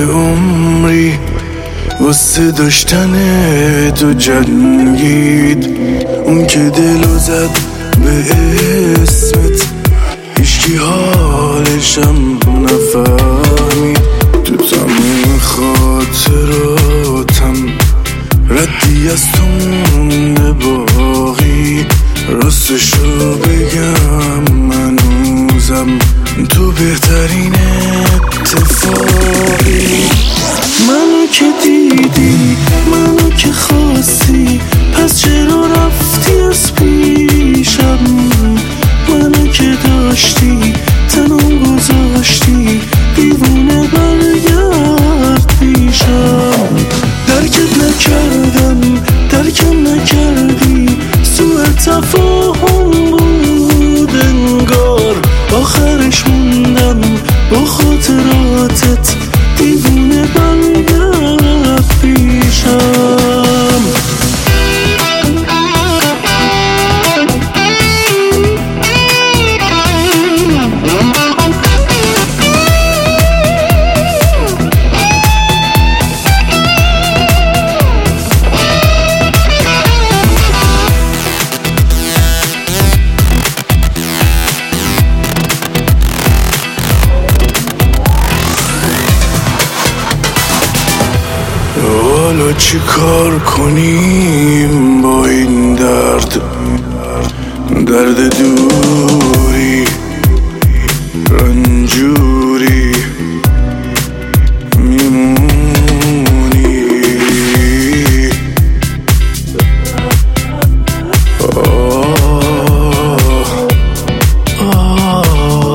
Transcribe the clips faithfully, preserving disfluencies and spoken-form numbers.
عمری واسه داشتن تو جنگید، اون که دلو زد به اسمت هیچکی حالشم نفهمید. تو تمام خاطراتم ردی از تو مونده باقی، راستشو بگم منوزم تو بهترین اتفاقی. منو که دیدی، منو که خواستی، پس چرا رفتی از پیشم؟ منو که داشتی تنم گذاشتی، دیوونه برگرد پیشم. درکت نکردم درکم نکردی، سوء تفاهم بود انگار، آخرش موندم با خاطراتت، دیوونه برگرد پیشم. حالا چی کار کنیم با این درد، درد دوری رنجوری میمونی. آه آه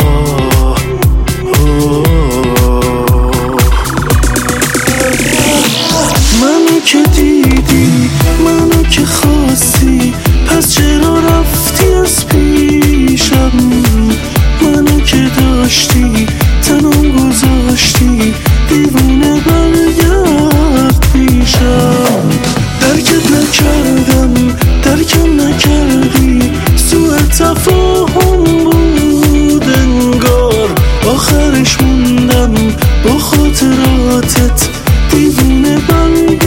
منو که دیدی، منو که خواستی، پس چرا رفتی از پیشم؟ منو که داشتی تنم گذاشتی، دیوونه برگرد پیشم. درکت نکردم درکم نکردی، سوء تفاهم بود انگار، آخرش موندم با خاطراتت، دیوونه برگرد